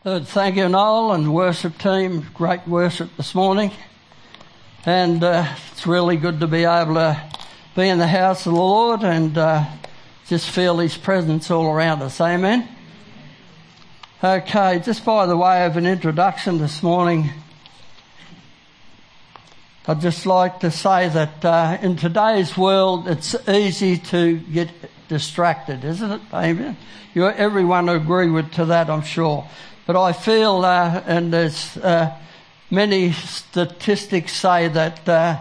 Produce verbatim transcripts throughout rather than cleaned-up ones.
Good. Thank you, Noel and worship team. Great worship this morning. And uh, it's really good to be able to be in the house of the Lord and uh, just feel His presence all around us. Amen? Okay, just by the way of an introduction this morning, I'd just like to say that uh, in today's world it's easy to get distracted, isn't it? Amen? You, everyone will agree with to that, I'm sure. But I feel, uh, and there's uh, many statistics say that uh,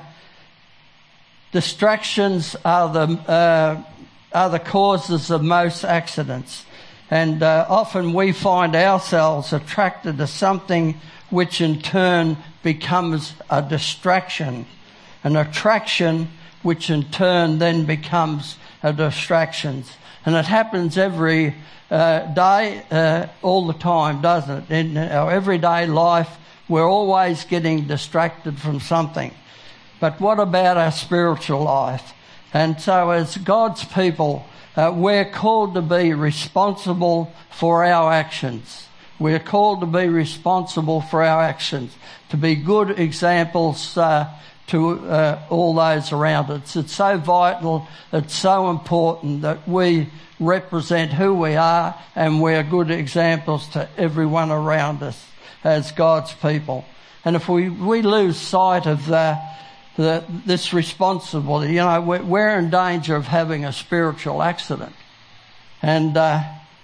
distractions are the uh, are the causes of most accidents, and uh, often we find ourselves attracted to something which in turn becomes a distraction, an attraction which in turn then becomes a distraction, and it happens every Uh, day, uh, all the time, doesn't it? In our everyday life, we're always getting distracted from something. But what about our spiritual life? And so as God's people, uh, we're called to be responsible for our actions. We're called to be responsible for our actions, to be good examples uh, to uh, all those around us. It's so vital, it's so important that we represent who we are and we're good examples to everyone around us as God's people. And if we, we lose sight of the, the, this responsibility, you know, we're, we're in danger of having a spiritual accident. And uh,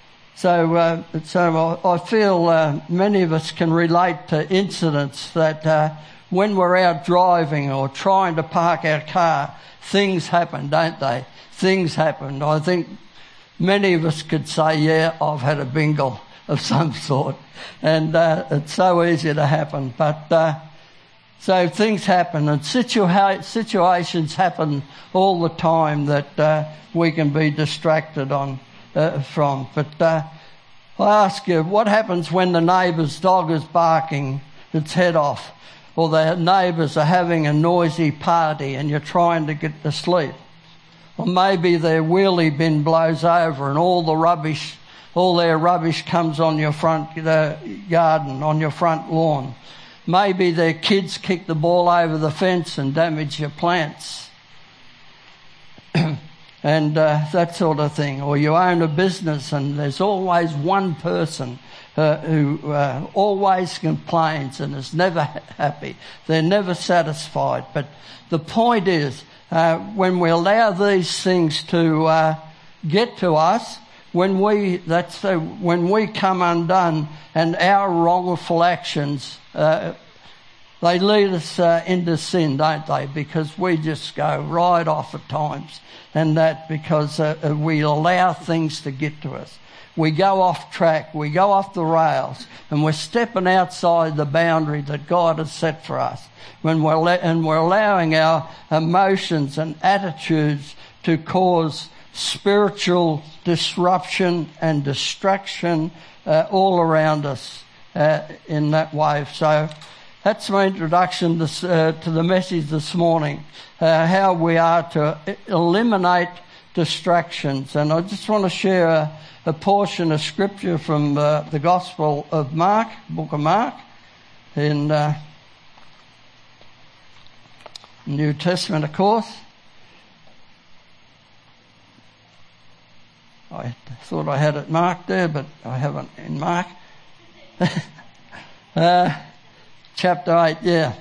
so uh, so I feel uh, many of us can relate to incidents that uh, when we're out driving or trying to park our car, things happen, don't they? Things happen. I think many of us could say, yeah, I've had a bingle of some sort. And uh, it's so easy to happen. But uh, so things happen and situa- situations happen all the time that uh, we can be distracted on uh, from. But uh, I ask you, what happens when the neighbour's dog is barking its head off, or the neighbours are having a noisy party and you're trying to get to sleep? Or maybe their wheelie bin blows over and all the rubbish, all their rubbish comes on your front uh, garden, on your front lawn. Maybe their kids kick the ball over the fence and damage your plants. and uh, that sort of thing. Or you own a business and there's always one person uh, who uh, always complains and is never happy. They're never satisfied. But the point is, Uh, when we allow these things to uh, get to us, when we that's uh, when we come undone and our wrongful actions, uh, they lead us uh, into sin, don't they? Because we just go right off at times, and that because uh, we allow things to get to us. We go off track, we go off the rails, and we're stepping outside the boundary that God has set for us. When we're le- and we're allowing our emotions and attitudes to cause spiritual disruption and distraction uh, all around us uh, in that way. So that's my introduction this, uh, to the message this morning, uh, how we are to eliminate distractions. And I just want to share a, a portion of scripture from uh, the Gospel of Mark, book of Mark, in uh, New Testament, of course. I thought I had it marked there, but I haven't in Mark. uh, chapter eight, yeah.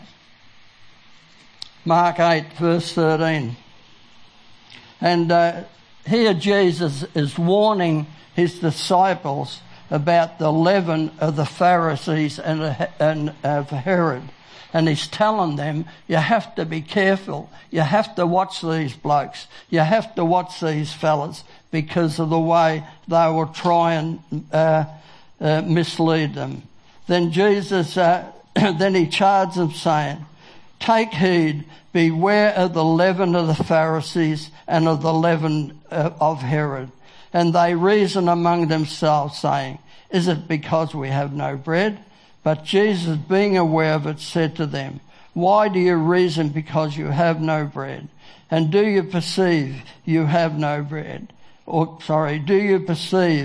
Mark eight, verse thirteen. And uh, here Jesus is warning his disciples about the leaven of the Pharisees and, and of Herod. And he's telling them, you have to be careful. You have to watch these blokes. You have to watch these fellas because of the way they will try and uh, uh, mislead them. Then Jesus, uh, then he charged them saying, take heed, beware of the leaven of the Pharisees and of the leaven uh, of Herod. And they reason among themselves saying, is it because we have no bread? But Jesus, being aware of it, said to them, why do you reason because you have no bread? And do you perceive you have no bread? Or, sorry, do you perceive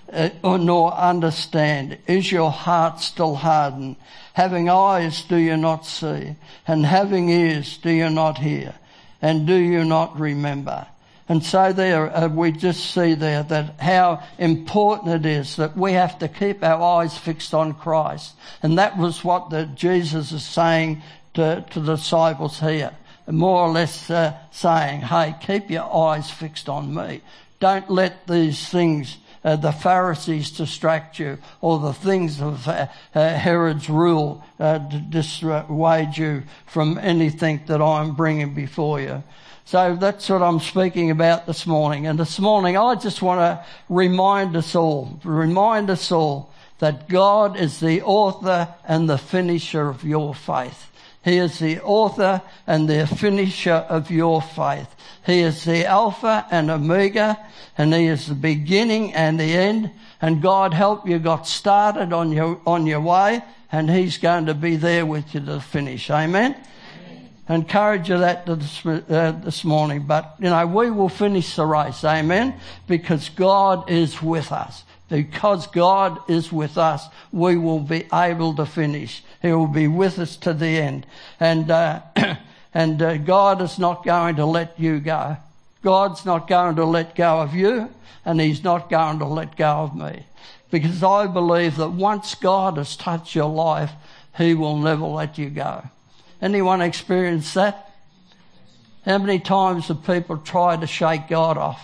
uh, nor understand? Is your heart still hardened? Having eyes, do you not see? And having ears, do you not hear? And do you not remember? And so there, uh, we just see there that how important it is that we have to keep our eyes fixed on Christ. And that was what the, Jesus is saying to, to the disciples here. More or less uh, saying, hey, keep your eyes fixed on me. Don't let these things, uh, the Pharisees distract you, or the things of uh, uh, Herod's rule uh, dissuade you from anything that I'm bringing before you. So that's what I'm speaking about this morning. And this morning I just want to remind us all, remind us all that God is the author and the finisher of your faith. He is the author and the finisher of your faith. He is the Alpha and Omega, and He is the beginning and the end. And God help you got started on your, on your way, and He's going to be there with you to the finish. Amen? I encourage you that this, uh, this morning. But, you know, we will finish the race. Amen? Because God is with us. Because God is with us, we will be able to finish. He will be with us to the end. And, uh, and uh, God is not going to let you go. God's not going to let go of you, and He's not going to let go of me. Because I believe that once God has touched your life, He will never let you go. Anyone experience that? How many times have people tried to shake God off?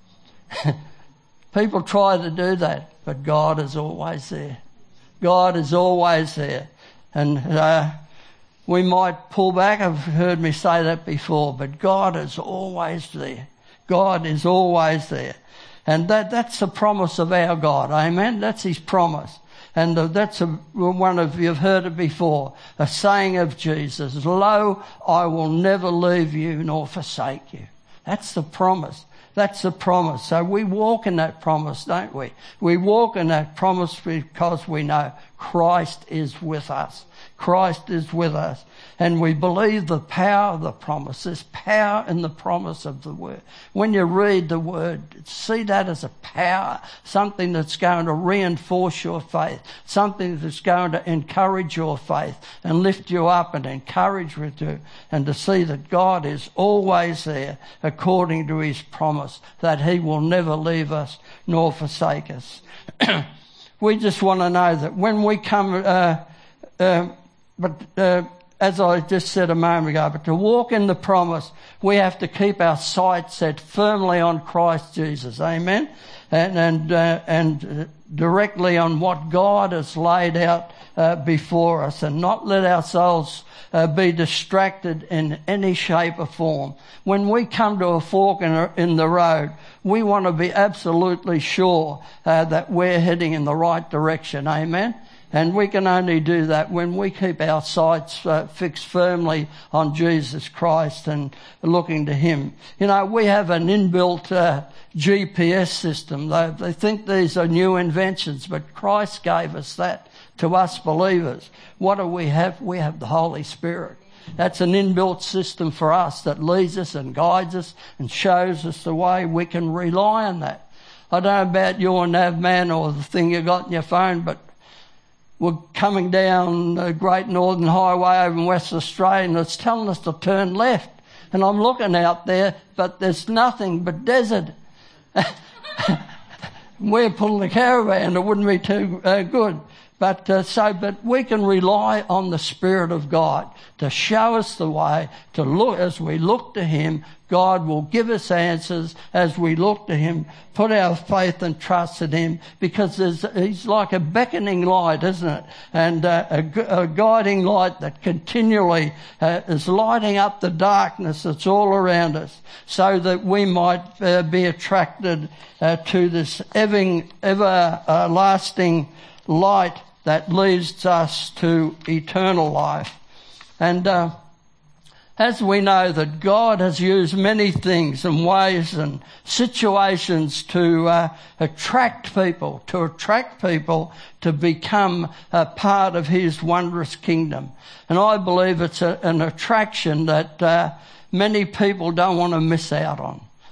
People try to do that, but God is always there. God is always there. And uh, we might pull back. I've heard me say that before, but God is always there. God is always there. And that, that's the promise of our God. Amen? That's His promise. And uh, that's a, one of you have heard it before, a saying of Jesus, "Lo, I will never leave you nor forsake you." That's the promise. That's the promise. So we walk in that promise, don't we? We walk in that promise because we know Christ is with us. Christ is with us. And we believe the power of the promise. There's power in the promise of the word. When you read the word, see that as a power, something that's going to reinforce your faith, something that's going to encourage your faith and lift you up and encourage you to, and to see that God is always there according to His promise, that He will never leave us nor forsake us. We just want to know that when we come, uh, uh, but uh, as I just said a moment ago, but to walk in the promise, we have to keep our sights set firmly on Christ Jesus. Amen? And and uh, and directly on what God has laid out uh, before us, and not let ourselves uh, be distracted in any shape or form. When we come to a fork in, a, in the road, we want to be absolutely sure uh, that we're heading in the right direction. Amen? And we can only do that when we keep our sights uh, fixed firmly on Jesus Christ and looking to Him. You know, we have an inbuilt uh, G P S system. They, they think these are new inventions, but Christ gave us that to us believers. What do we have? We have the Holy Spirit. That's an inbuilt system for us that leads us and guides us and shows us the way. We can rely on that. I don't know about your nav man or the thing you got in your phone, but we're coming down the Great Northern Highway over in West Australia, and it's telling us to turn left. And I'm looking out there, but there's nothing but desert. We're pulling the caravan, it wouldn't be too uh, good. But uh, so, but we can rely on the Spirit of God to show us the way, to look, as we look to Him, God will give us answers as we look to Him, put our faith and trust in Him, because there's, He's like a beckoning light, isn't it? And uh, a, a guiding light that continually uh, is lighting up the darkness that's all around us, so that we might uh, be attracted uh, to this ever, ever uh, lasting light that leads us to eternal life. And uh, as we know that God has used many things and ways and situations to uh, attract people, to attract people to become a part of His wondrous kingdom. And I believe it's a, an attraction that uh, many people don't want to miss out on.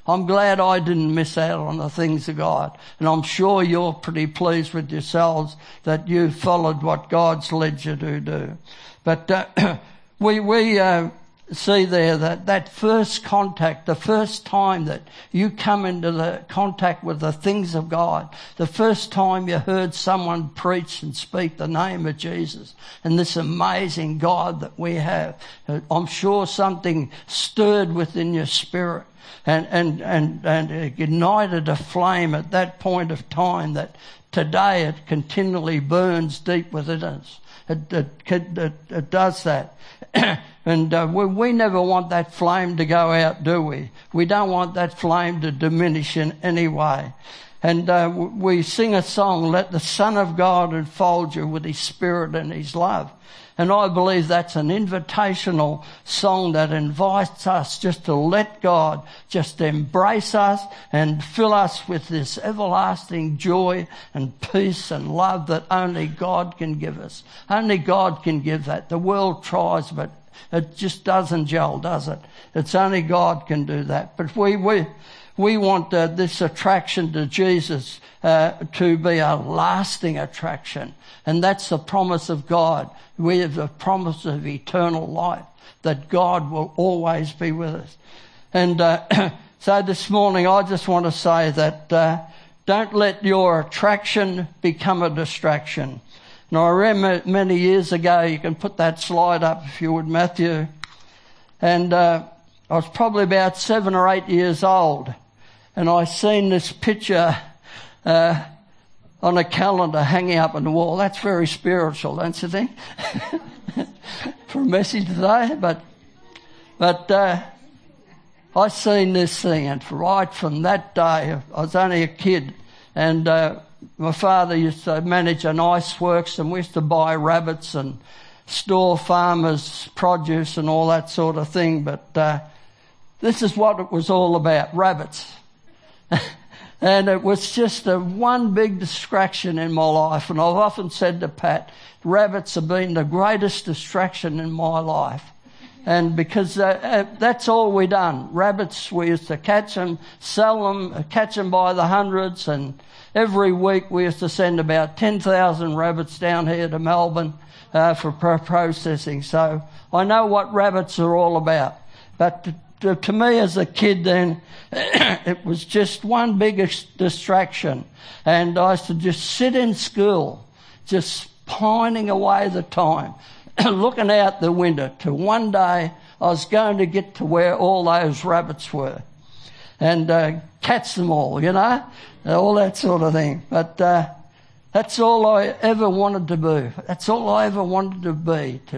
I'm glad I didn't miss out on the things of God. And I'm sure you're pretty pleased with yourselves that you followed what God's led you to do. But uh, we, we uh, see there that that first contact, the first time that you come into the contact with the things of God, the first time you heard someone preach and speak the name of Jesus and this amazing God that we have, I'm sure something stirred within your spirit and, and, and, and ignited a flame at that point of time that today it continually burns deep within us. It, it, it, it does that. And uh, we, we never want that flame to go out, do we? We don't want that flame to diminish in any way. And uh, we sing a song, let the Son of God enfold you with his spirit and his love. And I believe that's an invitational song that invites us just to let God just embrace us and fill us with this everlasting joy and peace and love that only God can give us. Only God can give that. The world tries, but it just doesn't gel, does it? It's only God can do that. But we we we want uh, this attraction to Jesus uh, to be a lasting attraction. And that's the promise of God. We have the promise of eternal life, that God will always be with us. And uh, so this morning I just want to say that uh, don't let your attraction become a distraction. And I remember many years ago, you can put that slide up if you would, Matthew, and uh, I was probably about seven or eight years old, and I seen this picture uh, on a calendar hanging up on the wall. That's very spiritual, don't you think? For a message today, but but uh, I seen this thing, and right from that day, I was only a kid, and uh, my father used to manage an ice works, and we used to buy rabbits and store farmers' produce and all that sort of thing. But uh, this is what it was all about, rabbits. And it was just a one big distraction in my life. And I've often said to Pat, rabbits have been the greatest distraction in my life. And because uh, uh, that's all we done. Rabbits, we used to catch them, sell them, catch them by the hundreds. And every week we used to send about ten thousand rabbits down here to Melbourne uh, for processing. So I know what rabbits are all about. But to, to, to me as a kid then, it was just one big distraction. And I used to just sit in school, just pining away the time, looking out the window to one day I was going to get to where all those rabbits were and uh, catch them all, you know, all that sort of thing. But uh, that's all I ever wanted to be. That's all I ever wanted to be, to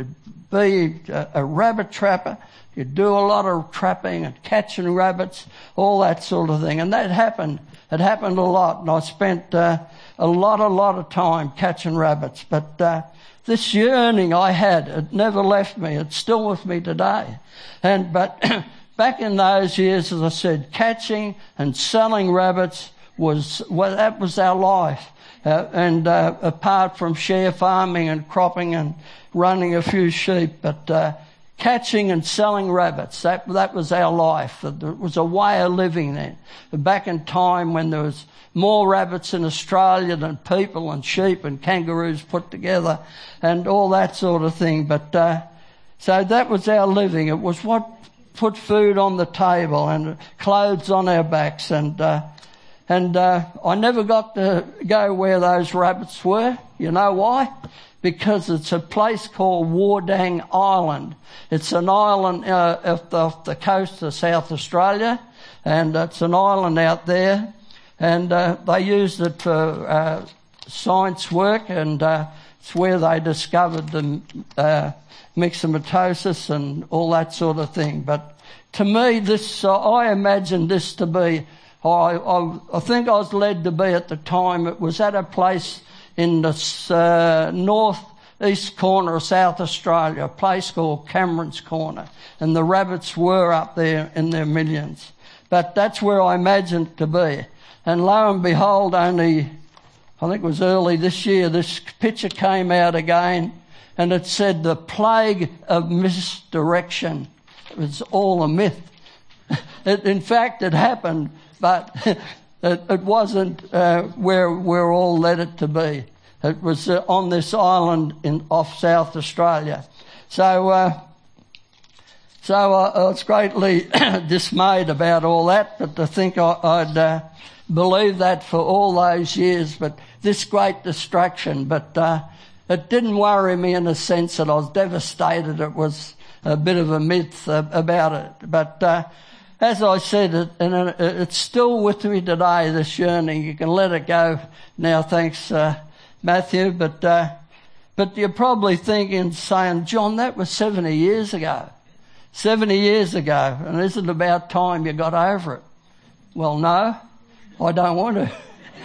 be a, a rabbit trapper. You do a lot of trapping and catching rabbits, all that sort of thing. And that happened. It happened a lot. And I spent uh, a lot, a lot of time catching rabbits. But uh, this yearning I had, it never left me. It's still with me today. And but back in those years, as I said, catching and selling rabbits was, well, that was our life. Uh, and uh, apart from share farming and cropping and running a few sheep, but uh, catching and selling rabbits, that that was our life. It was a way of living then. Back in time when there was more rabbits in Australia than people and sheep and kangaroos put together and all that sort of thing. But uh, so that was our living. It was what put food on the table and clothes on our backs. And uh, and uh, I never got to go where those rabbits were. You know why? Because it's a place called Wardang Island. It's an island uh, off, the, off the coast of South Australia, and it's an island out there. And uh, they used it for uh, science work, and uh, it's where they discovered the uh, myxomatosis and all that sort of thing. But to me, this uh, I imagined this to be. I, I, I think I was led to be at the time. It was at a place in the uh, north east corner of South Australia, a place called Cameron's Corner, and the rabbits were up there in their millions. But that's where I imagined it to be. And lo and behold, only, I think it was early this year, this picture came out again, and it said the plague of misdirection. It was all a myth. it, in fact, it happened, but it, it wasn't uh, where we're all led it to be. It was uh, on this island in off South Australia. So, uh, so I, I was greatly dismayed about all that, but to think I, I'd uh, believed that for all those years, but this great distraction, but uh, it didn't worry me in the sense that I was devastated. It was a bit of a myth uh, about it. But uh, as I said, it, and it, it's still with me today, this yearning. You can let it go now, thanks, uh, Matthew. But uh, but you're probably thinking, saying, John, that was seventy years ago. seventy years ago. And isn't it about time you got over it? Well, no, I don't want to.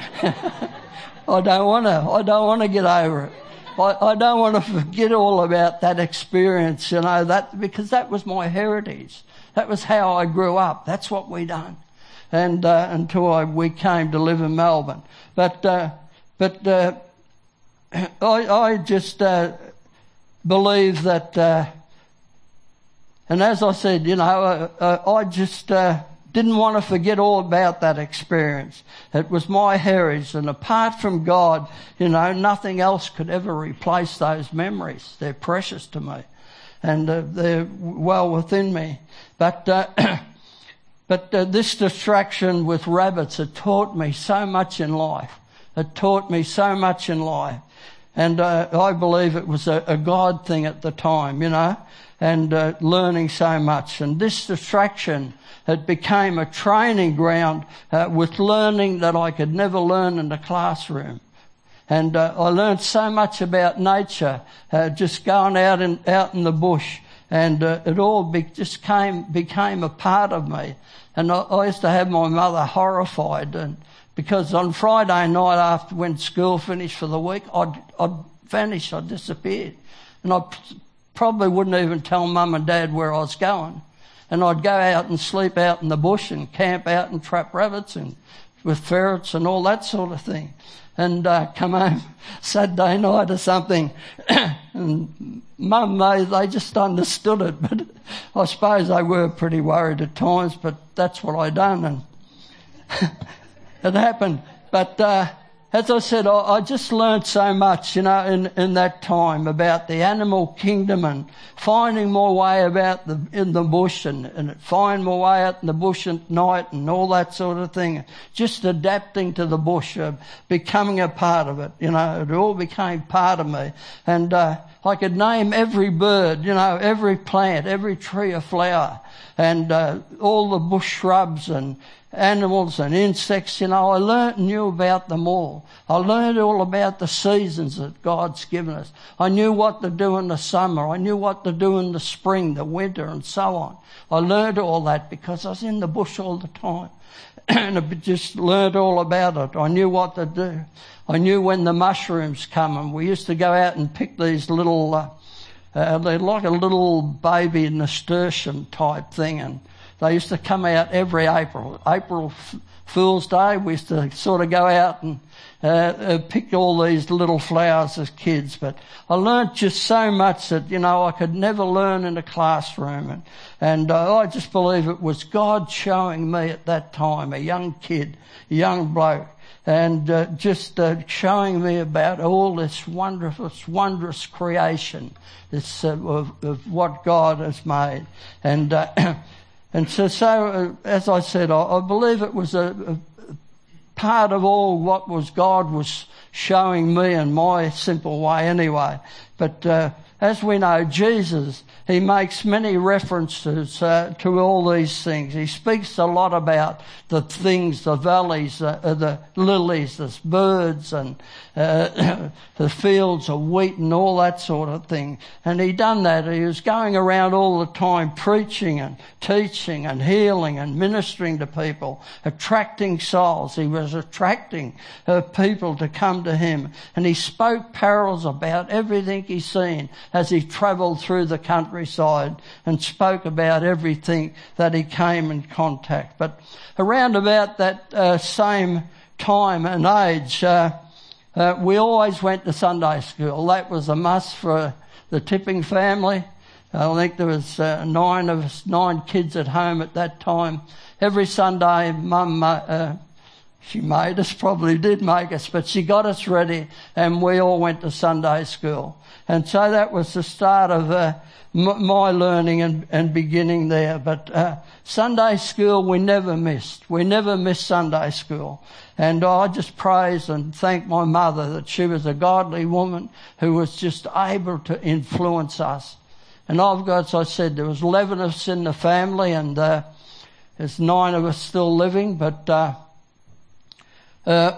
I don't want to. I don't want to get over it. I, I don't want to forget all about that experience, you know, that because that was my heritage. That was how I grew up. That's what we done, and uh, until I, we came to live in Melbourne. But uh, but uh, I, I just uh, believe that, uh, and as I said, you know, uh, uh, I just. Uh, Didn't want to forget all about that experience. It was my heritage, and apart from God, you know, nothing else could ever replace those memories. They're precious to me, and uh, they're well within me. But uh, but uh, this distraction with rabbits, it taught me so much in life. It taught me so much in life, and uh, I believe it was a, a God thing at the time, you know, and uh, learning so much. And this distraction, it became a training ground uh, with learning that I could never learn in the classroom. And uh, I learned so much about nature, uh, just going out in, out in the bush. And uh, it all be, just came, became a part of me. And I, I used to have my mother horrified. And because on Friday night after when school finished for the week, I'd, I'd vanish, I'd disappear. And I p- probably wouldn't even tell Mum and Dad where I was going. And I'd go out and sleep out in the bush and camp out and trap rabbits and with ferrets and all that sort of thing. And uh, come home Saturday night or something. And Mum, they, they just understood it. But I suppose they were pretty worried at times, but that's what I done. And it happened. But uh, as I said, I, I just learned so much, you know, in, in that time about the animal kingdom and finding my way about the, in the bush and, and find my way out in the bush at night and all that sort of thing. Just adapting to the bush, uh, becoming a part of it, you know, it all became part of me. And, uh, I could name every bird, you know, every plant, every tree or flower, and, uh, all the bush shrubs and animals and insects, you know, I learnt and knew about them all. I learned all about the seasons that God's given us. I knew what to do in the summer. I knew what to do in the spring, the winter, and so on. I learned all that because I was in the bush all the time. And I just learned all about it. I knew what to do. I knew when the mushrooms come, and we used to go out and pick these little, uh, uh, they're like a little baby nasturtium type thing, and they used to come out every April. April Fool's Day, we used to sort of go out and uh, uh, pick all these little flowers as kids. But I learnt just so much that, you know, I could never learn in a classroom. And, and uh, I just believe it was God showing me at that time, a young kid, a young bloke, and uh, just uh, showing me about all this wonderful, wondrous creation this, uh, of, of what God has made. And uh, And so, so uh, as I said, I, I believe it was a, a part of all what was God was showing me in my simple way anyway. But uh, as we know, Jesus, he makes many references uh, to all these things. He speaks a lot about the things, the valleys, uh, the lilies, the birds, and uh, the fields of wheat and all that sort of thing. And he done that. He was going around all the time preaching and teaching and healing and ministering to people, attracting souls. He was attracting uh, people to come to him. And he spoke parables about everything he's seen as he travelled through the countryside and spoke about everything that he came in contact. But around about that uh, same time and age, uh, uh, we always went to Sunday school. That was a must for the Tipping family. I think there was uh, nine of us, nine kids at home at that time. Every Sunday, Mum, uh, she made us, probably did make us, but she got us ready and we all went to Sunday school. And so that was the start of uh, m- my learning and, and beginning there. But uh, Sunday school we never missed. We never missed Sunday school. And I just praise and thank my mother that she was a godly woman who was just able to influence us. And I've got, as I said, there was eleven of us in the family, and uh, there's nine of us still living. But uh, uh,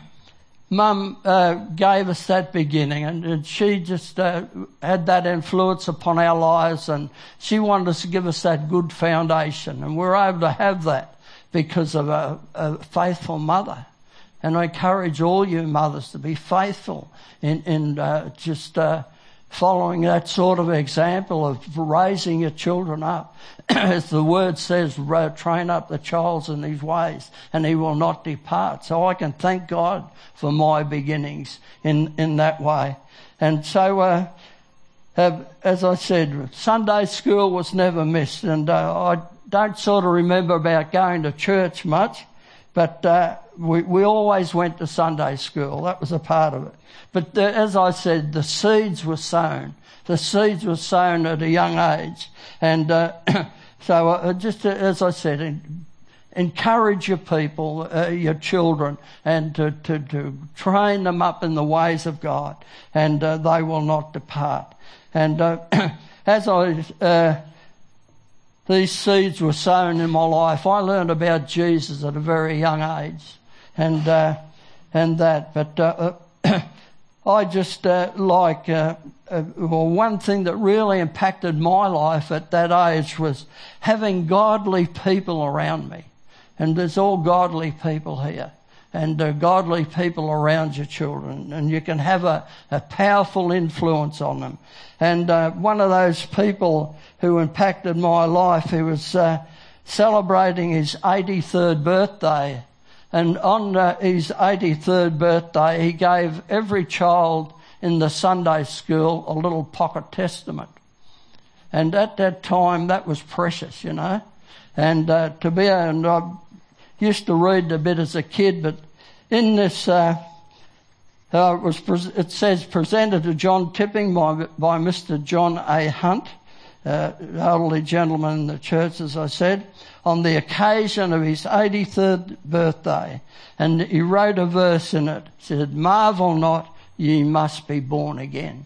Mum uh, gave us that beginning, and, and she just uh, had that influence upon our lives, and she wanted us to give us that good foundation, and we were able to have that because of a, a faithful mother. And I encourage all you mothers to be faithful in, in uh, just uh, following that sort of example of raising your children up. As the word says, train up the child in his ways and he will not depart. So I can thank God for my beginnings in, in that way. And so, uh, uh, as I said, Sunday school was never missed, and uh, I don't sort of remember about going to church much, but uh, we, we always went to Sunday school. That was a part of it. But the, as I said, the seeds were sown. The seeds were sown at a young age. And uh, so uh, just uh, as I said, in, encourage your people, uh, your children, and to, to, to train them up in the ways of God, and uh, they will not depart. And uh, as I... Uh, These seeds were sown in my life. I learned about Jesus at a very young age, and uh, and that. But uh, I just uh, like uh, uh, well, one thing that really impacted my life at that age was having godly people around me, and there's all godly people here, and uh, godly people around your children, and you can have a, a powerful influence on them. And uh, one of those people who impacted my life, he was uh, celebrating his eighty-third birthday. And on uh, his eighty-third birthday, he gave every child in the Sunday school a little pocket testament. And at that time, that was precious, you know. And uh, to be, and I used to read a bit as a kid, but in this... Uh, Uh, it, was pre- it says presented to John Tipping by, by Mister John A. Hunt, uh, elderly gentleman in the church, as I said, on the occasion of his eighty-third birthday. And he wrote a verse in it. It said, "Marvel not, ye must be born again."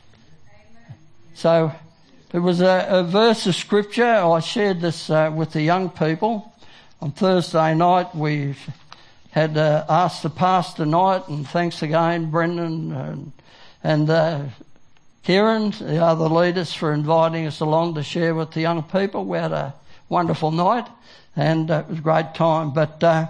Amen. So it was a, a verse of scripture. I shared this uh, with the young people. On Thursday night we had uh, asked the pastor tonight, and thanks again, Brendan and, and uh, Kieran, the other leaders, for inviting us along to share with the young people. We had a wonderful night, and uh, it was a great time. But uh,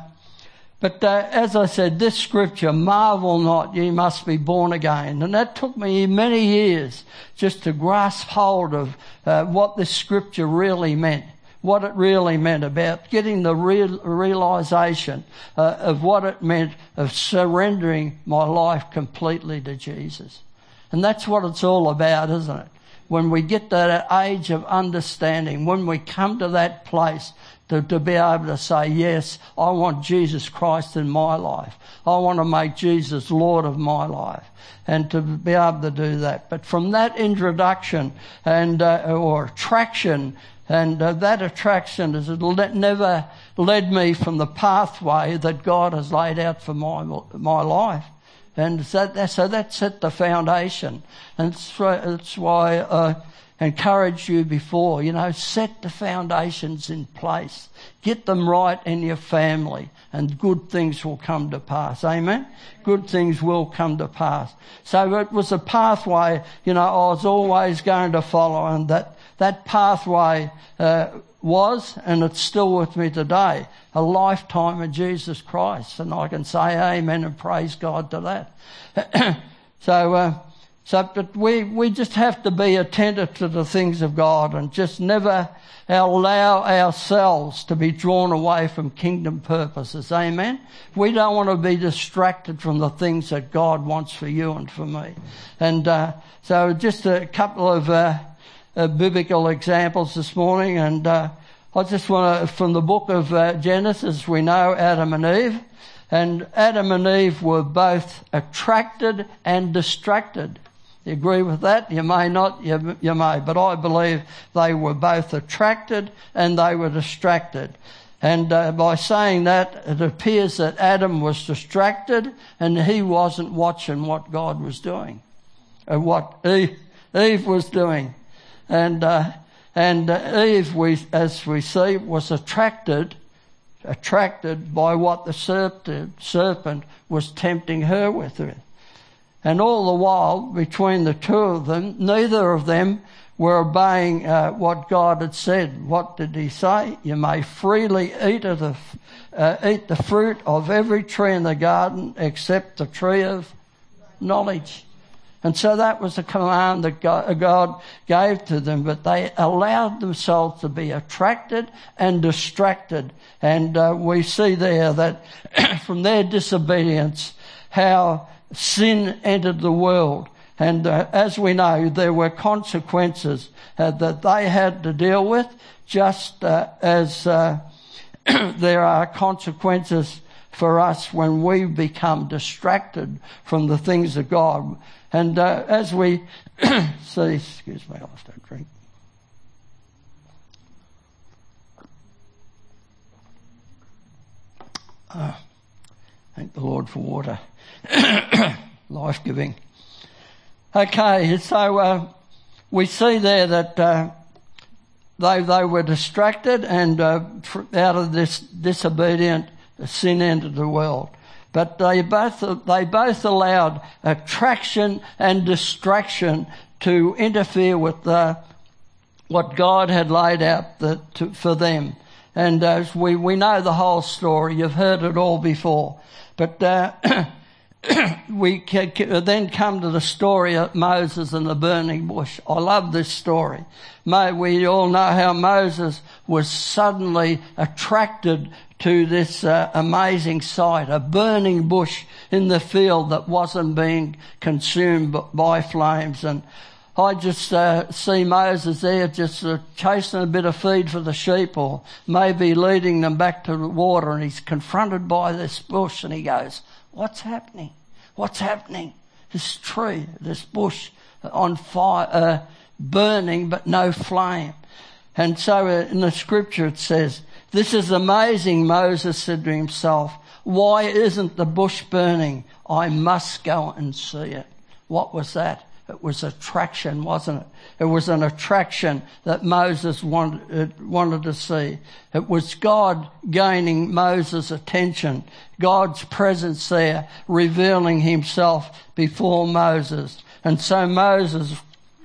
but uh, as I said, this scripture, "Marvel not, ye must be born again," and that took me many years just to grasp hold of uh, what this scripture really meant. What it really meant about getting the real realisation uh, of what it meant of surrendering my life completely to Jesus. And that's what it's all about, isn't it? When we get to that age of understanding, when we come to that place to, to be able to say, yes, I want Jesus Christ in my life. I want to make Jesus Lord of my life, and to be able to do that. But from that introduction and uh, or attraction, and uh, that attraction has never led me from the pathway that God has laid out for my my life. And so that, so that set the foundation. And that's why I encouraged you before, you know, set the foundations in place. Get them right in your family, and good things will come to pass. Amen? Good things will come to pass. So it was a pathway, you know, I was always going to follow, and that That pathway uh, was, and it's still with me today, a lifetime of Jesus Christ. And I can say amen and praise God to that. so, uh, so, but we, we just have to be attentive to the things of God, and just never allow ourselves to be drawn away from kingdom purposes. Amen? We don't want to be distracted from the things that God wants for you and for me. And uh, so just a couple of... Uh, uh, biblical examples this morning, and uh, I just want to, from the book of uh, Genesis, we know Adam and Eve, and Adam and Eve were both attracted and distracted. You agree with that? You may not, you, you may, but I believe they were both attracted and they were distracted. And uh, by saying that, it appears that Adam was distracted and he wasn't watching what God was doing, or what Eve, Eve was doing. And uh, and uh, Eve, we, as we see, was attracted attracted by what the serpent, serpent was tempting her with it. And all the while, between the two of them, neither of them were obeying uh, what God had said. What did he say? You may freely eat of the, uh, eat the fruit of every tree in the garden except the tree of knowledge. And so that was the command that God gave to them, but they allowed themselves to be attracted and distracted. And uh, we see there that from their disobedience, how sin entered the world. And uh, as we know, there were consequences uh, that they had to deal with, just uh, as uh, there are consequences for us when we become distracted from the things of God. And uh, as we see, excuse me, I'll have to drink. Oh, thank the Lord for water. Life-giving. Okay, so uh, we see there that uh, they they were distracted, and uh, out of this disobedient, sin entered the world. But they both they both allowed attraction and distraction to interfere with uh, what God had laid out the, to, for them. And as we we know the whole story, you've heard it all before. But uh, we can, can then come to the story of Moses and the burning bush. I love this story. We all know how Moses was suddenly attracted to this uh, amazing sight, a burning bush in the field that wasn't being consumed by flames. And I just uh, see Moses there just uh, chasing a bit of feed for the sheep, or maybe leading them back to the water, and he's confronted by this bush and he goes, what's happening? What's happening? This tree, this bush on fire, uh, burning but no flame. And so uh, in the scripture it says, this is amazing, Moses said to himself. Why isn't the bush burning? I must go and see it. What was that? It was attraction, wasn't it? It was an attraction that Moses wanted, wanted to see. It was God gaining Moses' attention, God's presence there, revealing himself before Moses. And so Moses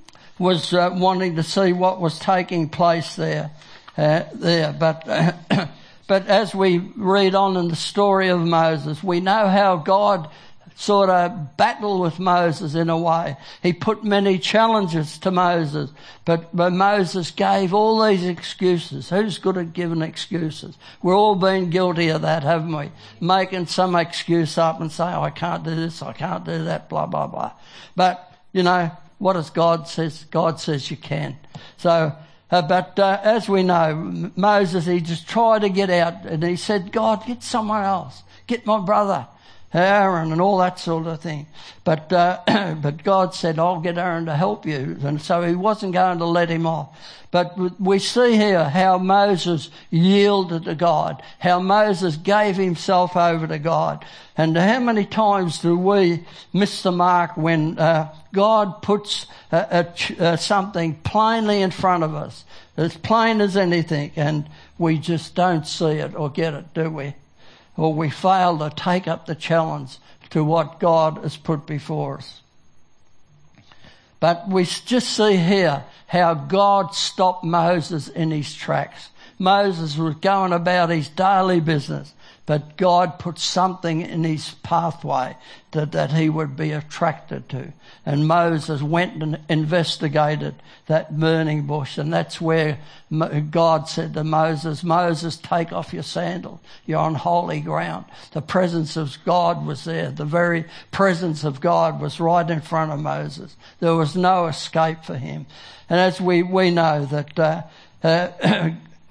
was uh, wanting to see what was taking place there. Uh, there, but uh, but as we read on in the story of Moses, we know how God sort of battled with Moses in a way. He put many challenges to Moses, but, but Moses gave all these excuses. Who's good at giving excuses? We're all been guilty of that, haven't we? Making some excuse up and say, oh, I can't do this, I can't do that, blah, blah, blah. But, you know, what does God says? God says you can. So, Uh, but uh, as we know, Moses, he just tried to get out, and he said, God, get someone else. Get my brother Aaron and all that sort of thing. But uh, but God said, I'll get Aaron to help you. And so he wasn't going to let him off. But we see here how Moses yielded to God, how Moses gave himself over to God. And how many times do we miss the mark when uh, God puts a, a, a, something plainly in front of us, as plain as anything, and we just don't see it or get it, do we? Or we fail to take up the challenge to what God has put before us. But we just see here how God stopped Moses in his tracks. Moses was going about his daily business, but God put something in his pathway that, that he would be attracted to. And Moses went and investigated that burning bush, and that's where God said to Moses, Moses, take off your sandals. You're on holy ground. The presence of God was there. The very presence of God was right in front of Moses. There was no escape for him. And as we, we know that uh, uh,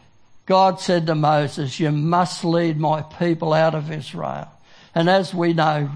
God said to Moses, you must lead my people out of Israel. And as we know,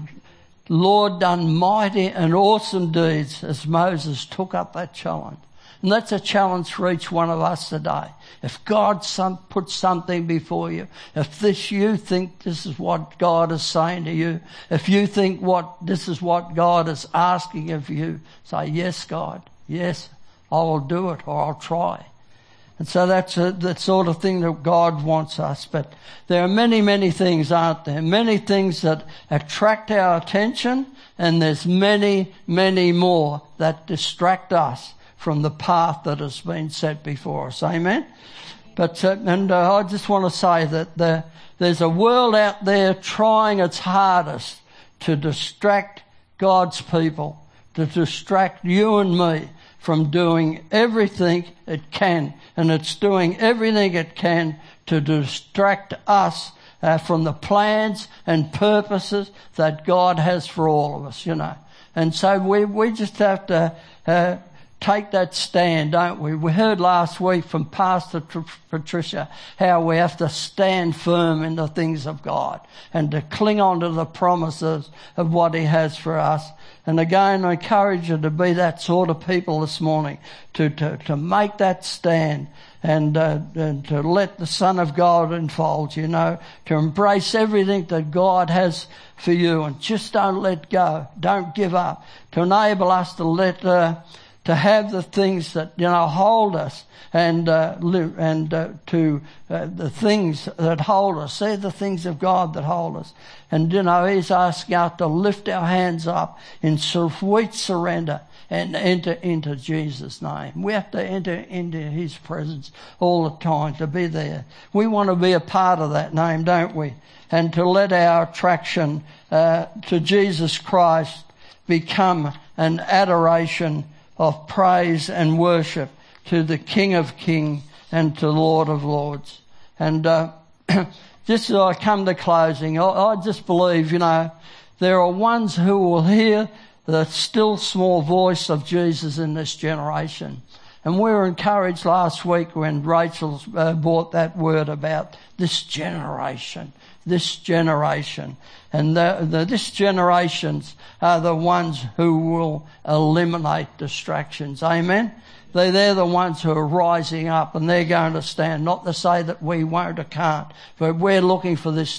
Lord done mighty and awesome deeds as Moses took up that challenge. And that's a challenge for each one of us today. If God some, puts something before you, if this you think this is what God is saying to you, if you think what this is what God is asking of you, say, yes, God, yes, I will do it, or I'll try. And so that's a, the sort of thing that God wants us. But there are many, many things, aren't there? Many things that attract our attention, and there's many, many more that distract us from the path that has been set before us. Amen? But uh, and uh, I just want to say that the, there's a world out there trying its hardest to distract God's people, to distract you and me from doing everything it can, and it's doing everything it can to distract us uh, from the plans and purposes that God has for all of us, you know. And so we, we just have to uh, take that stand, don't we? We heard last week from Pastor Tr- Patricia how we have to stand firm in the things of God and to cling on to the promises of what he has for us. And again, I encourage you to be that sort of people this morning, to, to, to make that stand and, uh, and to let the Son of God enfold you, you know, to embrace everything that God has for you, and just don't let go. Don't give up. To enable us to let, uh, to have the things that, you know, hold us, and uh, live, and uh, to uh, the things that hold us. They're the things of God that hold us. And, you know, he's asking us to lift our hands up in sweet surrender and enter into Jesus' name. We have to enter into his presence all the time, to be there. We want to be a part of that name, don't we? And to let our attraction uh, to Jesus Christ become an adoration of praise and worship to the King of Kings and to Lord of Lords. And uh, just as I come to closing, I, I just believe, you know, there are ones who will hear the still small voice of Jesus in this generation. And we were encouraged last week when Rachel uh, brought that word about this generation, this generation. And the, the, this generations are the ones who will eliminate distractions. Amen? They, they're the ones who are rising up, and they're going to stand. Not to say that we won't or can't, but we're looking for this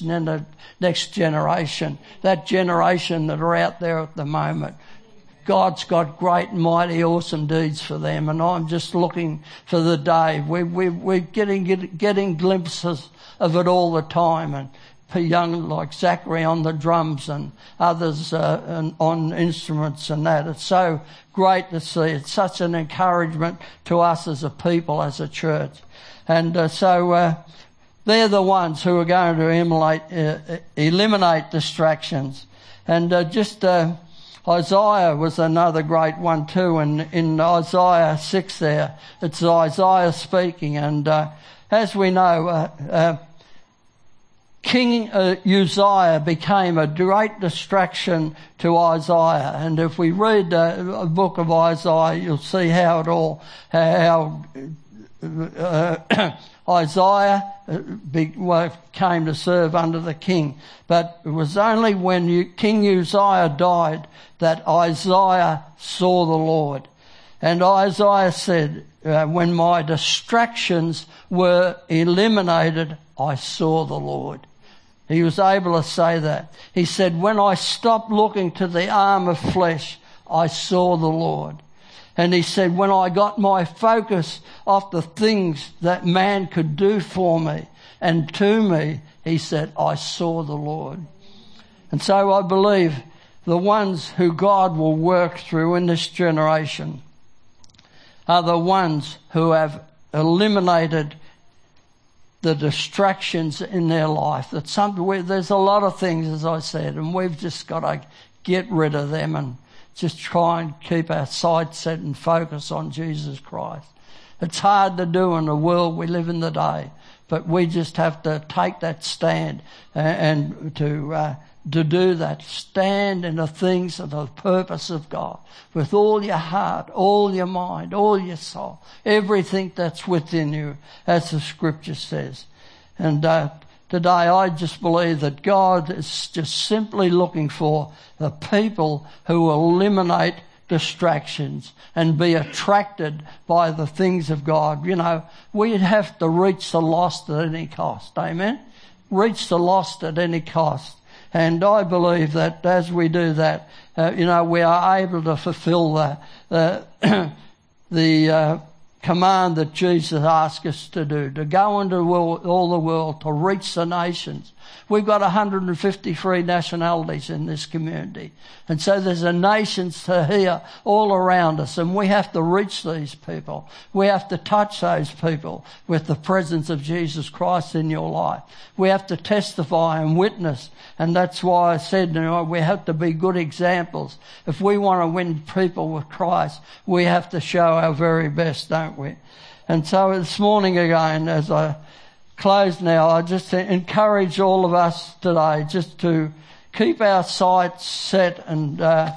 next generation, that generation that are out there at the moment. God's got great and mighty awesome deeds for them, and I'm just looking for the day. We, we, we're getting, get, getting glimpses of it all the time, and young like Zachary on the drums and others uh, and on instruments and that. It's so great to see. It's such an encouragement to us as a people, as a church. And uh, so uh, they're the ones who are going to eliminate, uh, eliminate distractions. And uh, just uh, Isaiah was another great one too. And in Isaiah six there, it's Isaiah speaking. And uh, as we know, uh, uh, King uh, Uzziah became a great distraction to Isaiah. And if we read uh, a book of Isaiah, you'll see how it all, how uh, Isaiah be, well, came to serve under the king. But it was only when you, King Uzziah died that Isaiah saw the Lord. And Isaiah said, uh, when my distractions were eliminated, I saw the Lord. He was able to say that. He said, when I stopped looking to the arm of flesh, I saw the Lord. And he said, when I got my focus off the things that man could do for me and to me, he said, I saw the Lord. And so I believe the ones who God will work through in this generation are the ones who have eliminated the distractions in their life. That some, we, there's a lot of things, as I said, and we've just got to get rid of them and just try and keep our sights set and focus on Jesus Christ. It's hard to do in the world we live in today, but we just have to take that stand and, and to uh, to do that. Stand in the things of the purpose of God with all your heart, all your mind, all your soul, everything that's within you, as the scripture says. And uh, today I just believe that God is just simply looking for the people who will eliminate distractions and be attracted by the things of God. You know, we have to reach the lost at any cost. Amen? Reach the lost at any cost. And I believe that as we do that, uh, you know, we are able to fulfill the, uh, the uh, command that Jesus asked us to do, to go into the world, all the world, to reach the nations. We've got one hundred fifty-three nationalities in this community. And so there's a nations to hear all around us, and we have to reach these people. We have to touch those people with the presence of Jesus Christ in your life. We have to testify and witness, and that's why I said, you know, we have to be good examples. If we want to win people with Christ, we have to show our very best, don't we? And so this morning again, as I close now, I just encourage all of us today just to keep our sights set and uh,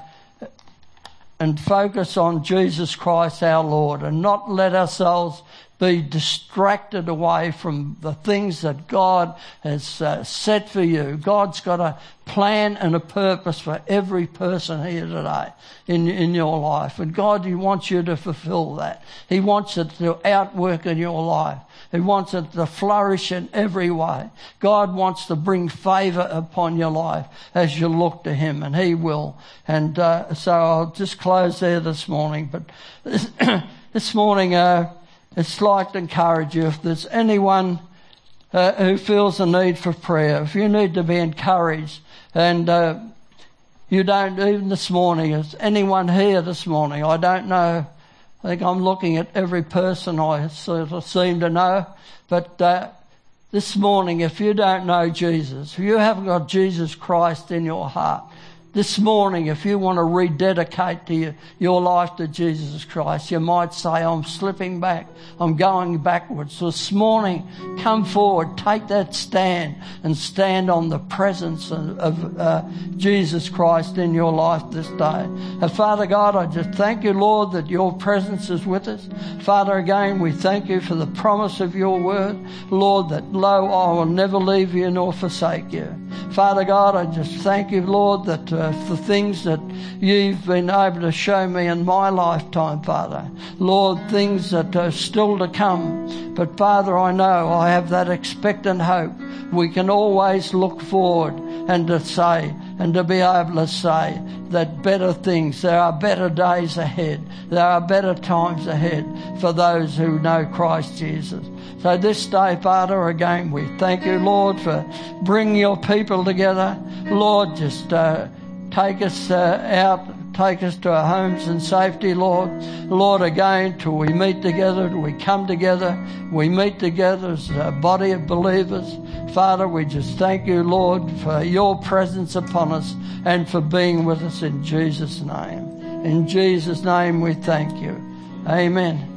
and focus on Jesus Christ our Lord, and not let ourselves be distracted away from the things that God has uh, set for you. God's got a plan and a purpose for every person here today in in your life, and God, He wants you to fulfill that. He wants it to outwork in your life. He wants it to flourish in every way. God wants to bring favour upon your life as you look to Him, and He will. And uh, so I'll just close there this morning. But this, this morning, uh, it's like to encourage you. If there's anyone uh, who feels a need for prayer, if you need to be encouraged, and uh, you don't, even this morning, is anyone here this morning? I don't know. I think I'm looking at every person I sort of seem to know. But uh, this morning, if you don't know Jesus, if you haven't got Jesus Christ in your heart, this morning, if you want to rededicate to your, your life to Jesus Christ, you might say, I'm slipping back. I'm going backwards. So this morning, come forward, take that stand and stand on the presence of, of uh, Jesus Christ in your life this day. And Father God, I just thank you, Lord, that your presence is with us. Father, again, we thank you for the promise of your word. Lord, that lo, I will never leave you nor forsake you. Father God, I just thank you, Lord, that uh, for things that you've been able to show me in my lifetime, Father. Lord, things that are still to come. But Father, I know I have that expectant hope. We can always look forward and to say, and to be able to say that better things, there are better days ahead. There are better times ahead for those who know Christ Jesus. So this day, Father, again, we thank you, Lord, for bringing your people together. Lord, just uh, take us uh, out, take us to our homes in safety, Lord. Lord, again, till we meet together, till we come together, we meet together as a body of believers. Father, we just thank you, Lord, for your presence upon us and for being with us in Jesus' name. In Jesus' name we thank you. Amen.